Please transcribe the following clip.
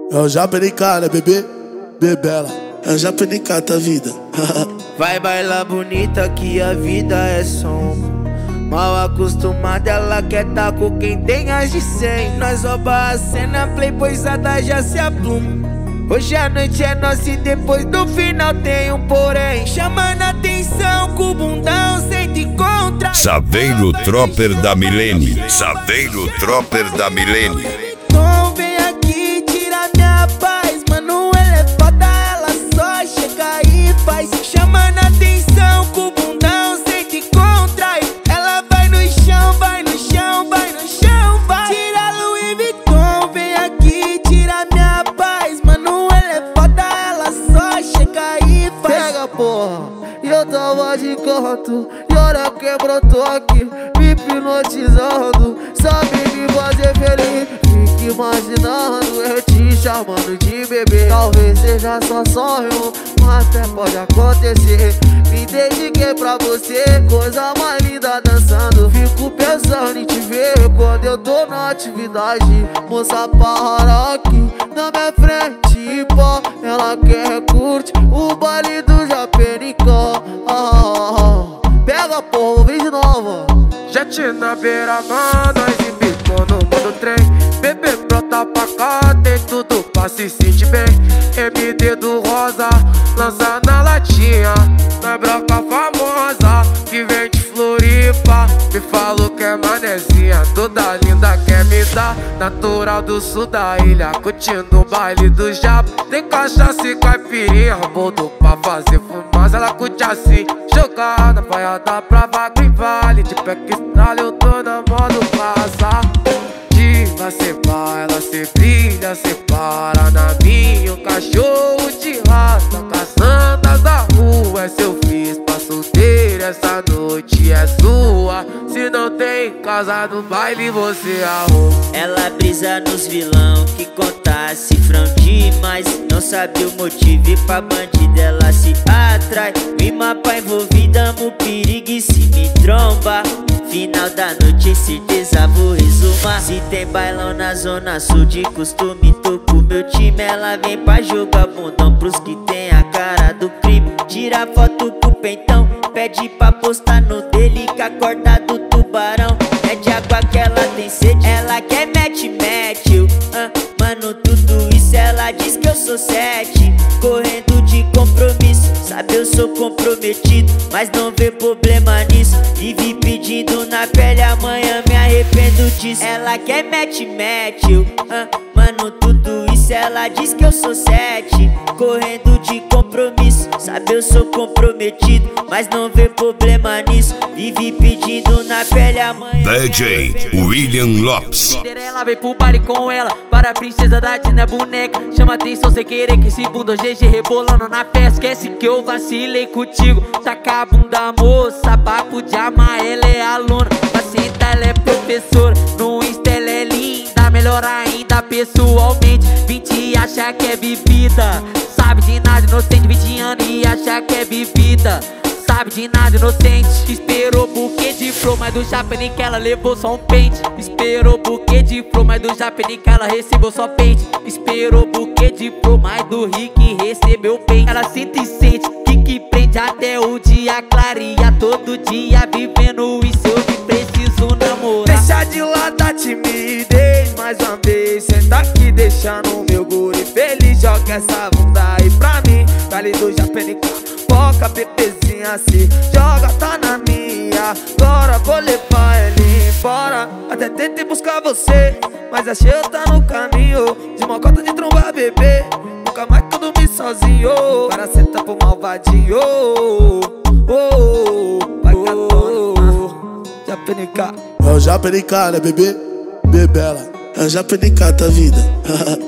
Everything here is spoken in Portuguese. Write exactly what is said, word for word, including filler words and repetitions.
É o Japenicata, bebê, bebela. É o Japenicata, vida. Vai bailar bonita que a vida é som. Mal acostumada, ela quer tá com quem tem as de cem. Nós rouba a cena, playboyzada já se apluma. Hoje a noite é nossa e depois do final tem um porém. Chamando a atenção com o bundão sem te encontrar. Saveiro Tropper da Milene. Saveiro Tropper da Milene. Então vem aqui, tira minha paz. Mano, ela é foda, ela só chega e faz. Chamando a atenção com o bundão sem te encontrar. Ela vai no chão, vai no chão, vai no chão, vai. Tira Louis Vuitton, vem aqui, tira minha paz. Mano, ela é foda, ela só chega e faz. Pega, porra, e eu tava de canto. E olha quem brotou aqui, me hipnotizando. Sabe me fazer feliz, fique imaginando eu te chamando de bebê. Talvez seja só sonho, mas até pode acontecer. Me dediquei pra você, coisa mais linda dançando. Fico pensando em te ver quando eu tô na atividade. Moça para aqui na minha frente, pô. Ela quer curte o baile do Japenicata. Ah, ah, ah. Pega, porra, vem de novo. Jet na beira-mar, nós embicou no modo trem. Bebê brota pra cá, tem tudo pra se sentir bem. M D do rosa, lança na latinha. Na broca famosa, que vem de Floripa. Me falou que é manezinha, toda linda quer me dar. Natural do sul da ilha, curtindo o baile do Japa. Tem cachaça e caipirinha, boldo pra fazer fumaça. Ela curte assim, jogada, vaiada pra vaga e vale. De pé que estrala, eu tô na modo passa. Diva, cê vai, ela cê brilha, cê para na minha. Um cachorro de raça, caçando as da rua. É seu fiz pra solteiro, essa noite é sua. Se não tem casa no baile, você arruma. Ela brisa nos vilão que conta cifrão demais. Não sabe o motivo e pra bandida ela se atrai. Rima pra envolvida, mo perigo e se me tromba. Final da noite, certeza vou resumar. Se tem bailão na zona sul de costume, tô com meu time. Ela vem pra jogar bundão pros que tem a cara do crime. Tira foto com o peitão, pede pra postar no dele com a corda do tubarão. É de água que ela tem sede, ela quer mete, mete eu, ah, mano, tudo isso ela diz que eu sou sete. Correndo de compromisso, sabe eu sou comprometido, mas não vê problema nisso. Vive pedindo na pele, amanhã me arrependo disso. Ela quer mete, mete eu, ah, mano, tudo isso ela diz que eu sou sete. Correndo de compromisso, sabe eu sou comprometido, mas não vê problema nisso. Vive pedindo na pele, amanhã D J William Lopes. Ela vem pro baile com ela, para a princesa da Disney é boneca. Chama atenção sem querer que esse bunda G G rebolando na festa. Esquece que eu vacilei contigo, taca a bunda moça. Papo de amar, ela é aluna, pacienta, ela é professora. No Insta ela é linda, melhor ainda pessoalmente. vinte e acha que é bebida, sabe de nada, inocente. vinte anos e acha que é bebida, sabe de nada, inocente. Esperou buquê de flor, mas do Japenicata ela levou só um pente. Esperou buquê de flor, mas do Japenicata ela recebeu só pente. Esperou buquê de flor, mas do Rick recebeu pente. Ela sente e sente, que que prende até o dia clareia. Todo dia vivendo isso, eu me preciso namorar. Deixa de lado a timidez, mais uma vez senta aqui, deixa no meu guri feliz. Joga essa bunda aí pra mim, vale do Japenicata. Foca, bebezinha, assim, joga, tá na minha. Agora vou levar ele embora. Até tentei buscar você, mas achei eu tá no caminho. De mocota de tromba, bebê, nunca mais que eu dormi sozinho. Para senta pro malvadinho. Oh, oh, vai catona, Japenicata. É o Japenicata, bebê, bebela. É o Japenicata, vida.